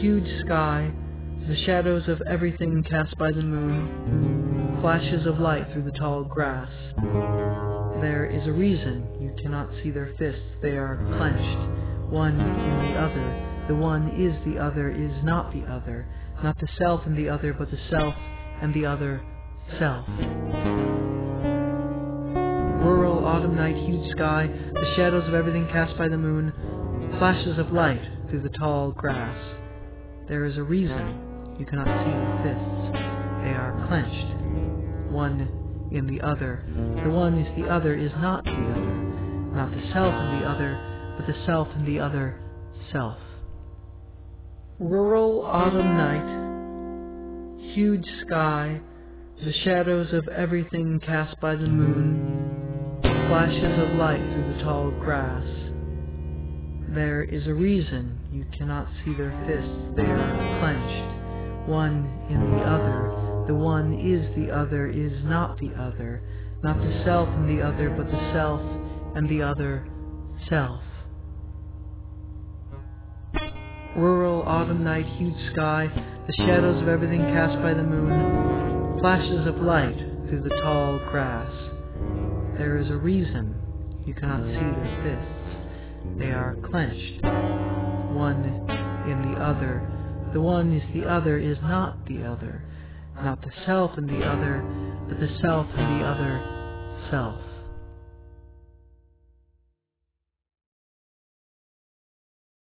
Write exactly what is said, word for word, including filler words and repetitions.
huge sky, the shadows of everything cast by the moon, flashes of light through the tall grass. There is a reason you cannot see their fists, they are clenched, one in the other. The one is the other is not the other, not the self and the other, but the self and the other self. Rural autumn night, huge sky, the shadows of everything cast by the moon, flashes of light through the tall grass. There is a reason you cannot see the fists. They are clenched, one in the other. The one is the other is not the other, not the self and the other, but the self and the other self. Rural autumn night, huge sky, the shadows of everything cast by the moon, flashes of light through the tall grass. There is a reason you cannot see their fists, they are clenched, one in the other. The one is the other is not the other, not the self and the other, but the self and the other self. Rural autumn night, huge sky, the shadows of everything cast by the moon, flashes of light through the tall grass. There is a reason you cannot see their fists. They are clenched, one in the other. The one is the other is not the other, not the self and the other, but the self and the other self.